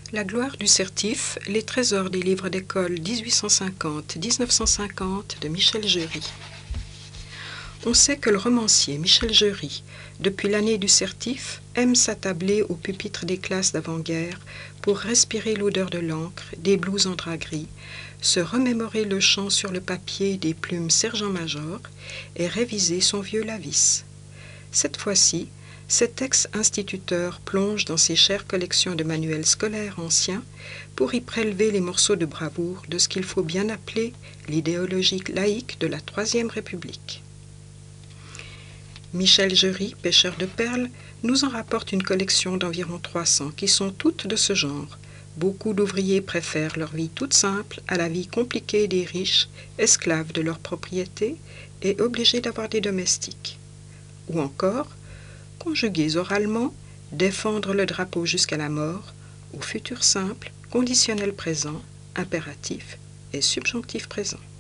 La gloire du certif, les trésors des livres d'école 1850-1950 de Michel Jury. On sait que le romancier Michel Jury, depuis l'année du certif, aime s'attabler au pupitre des classes d'avant-guerre pour respirer l'odeur de l'encre, des blouses en drap gris, se remémorer le chant sur le papier des plumes sergent-major et réviser son vieux Lavis. Cette fois-ci, cet ex-instituteur plonge dans ses chères collections de manuels scolaires anciens pour y prélever les morceaux de bravoure de ce qu'il faut bien appeler l'idéologie laïque de la Troisième République. Michel Jury, pêcheur de perles, nous en rapporte une collection d'environ 300 qui sont toutes de ce genre. Beaucoup d'ouvriers préfèrent leur vie toute simple à la vie compliquée des riches, esclaves de leurs propriétés et obligés d'avoir des domestiques. Ou encore, conjugués oralement, défendre le drapeau jusqu'à la mort, au futur simple, conditionnel présent, impératif et subjonctif présent.